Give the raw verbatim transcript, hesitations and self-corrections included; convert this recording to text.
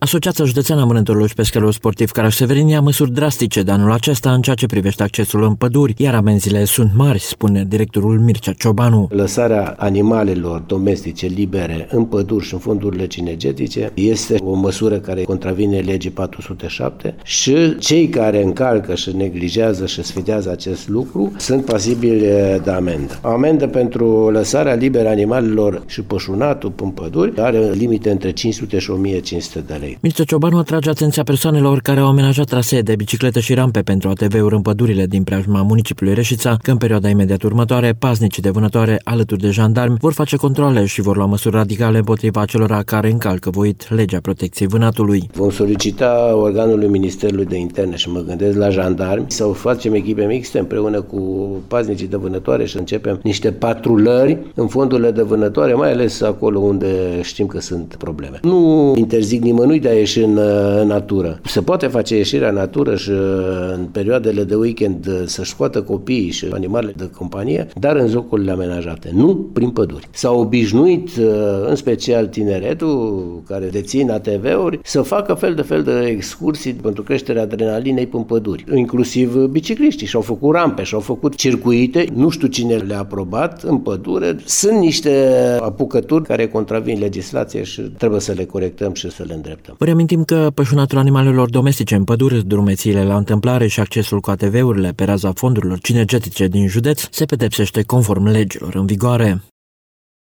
Asociația Județeană a Vânătorilor și Pescarilor Sportivi Caraș-Severin ia măsuri drastice de anul acesta în ceea ce privește accesul în păduri, iar amenziile sunt mari, spune directorul Mircea Ciobanu. Lăsarea animalelor domestice libere în păduri și în fondurile cinegetice este o măsură care contravine legii patru sute șapte și cei care încalcă și neglijează și sfidează acest lucru sunt pasibili de amendă. Amendă pentru lăsarea liberă animalelor și pășunatul în păduri are limite între cinci sute și o mie cinci sute de lei. Mircea Ciobanu atrage atenția persoanelor care au amenajat trasee de bicicletă și rampe pentru A T V-uri în pădurile din preajma municipiului Reșița, că în perioada imediat următoare, paznicii de vânătoare, alături de jandarmi, vor face controale și vor lua măsuri radicale împotriva acelora care încalcă voit legea protecției vânatului. Vom solicita organului Ministerului de Interne și mă gândesc la jandarmi să facem echipe mixte împreună cu paznicii de vânătoare și începem niște patrulări în fondurile de vânătoare, mai ales acolo unde știm că sunt probleme. Nu interzic nimănui de a ieși în, în natură. Se poate face ieșirea în natură și în perioadele de weekend să-și scoată copiii și animalele de companie, dar în zocurile amenajate, nu prin păduri. S-au obișnuit, în special tineretul care dețin A T V-uri, să facă fel de fel de excursii pentru creșterea adrenalinei prin păduri, inclusiv bicicliștii și-au făcut rampe, și-au făcut circuite, nu știu cine le-a aprobat în pădure. Sunt niște apucături care contravin legislației și trebuie să le corectăm și să le îndreptăm. Vă reamintim că pășunatul animalelor domestice în păduri, drumețiile la întâmplare și accesul cu A T V-urile pe raza fondurilor cinegetice din județ se pedepsește conform legilor în vigoare.